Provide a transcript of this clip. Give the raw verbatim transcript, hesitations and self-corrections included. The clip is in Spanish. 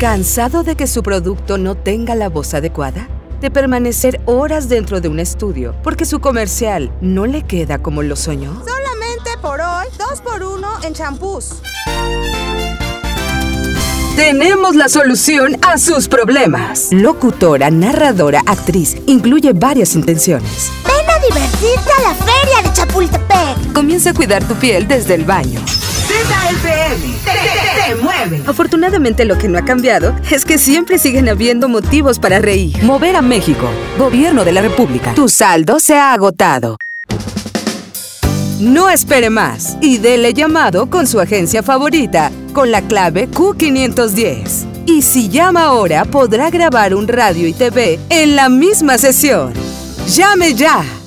¿Cansado de que su producto no tenga la voz adecuada? ¿De permanecer horas dentro de un estudio porque su comercial no le queda como lo soñó? Solamente por hoy, dos por uno en champús. Tenemos la solución a sus problemas. Locutora, narradora, actriz, incluye varias intenciones. Ven a divertirte a la feria de Chapultepec. Comienza a cuidar tu piel desde el baño. Z F M, te, te, te mueve. Afortunadamente lo que no ha cambiado es que siempre siguen habiendo motivos para reír. Mover a México, Gobierno de la República. Tu saldo se ha agotado. No espere más y dele llamado con su agencia favorita con la clave Q quinientos diez. Y si llama ahora podrá grabar un radio y T V en la misma sesión. ¡Llame ya!